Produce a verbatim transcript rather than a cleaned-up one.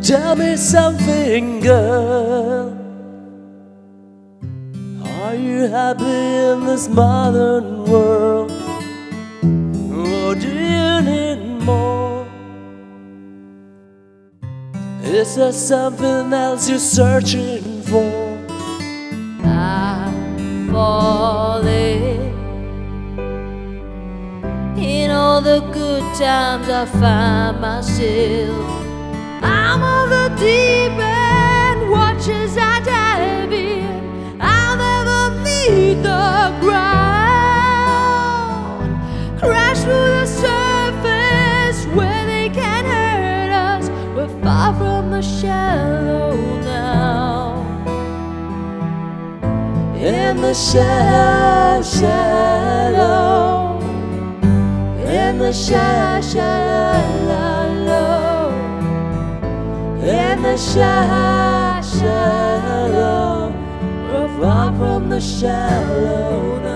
Tell me something, girl. Are you happy in this modern world? Or do you need more? Is there something else you're searching for? I'm falling. In all the good times I find myself. I'm on the deep end, watch as I dive in. I'll never meet the ground. Crash through the surface where they can hurt us. We're far from the shallow now. In the shallow, shallow. In the shallow, shallow. In the shallow, shallow. We're far from the shallow now.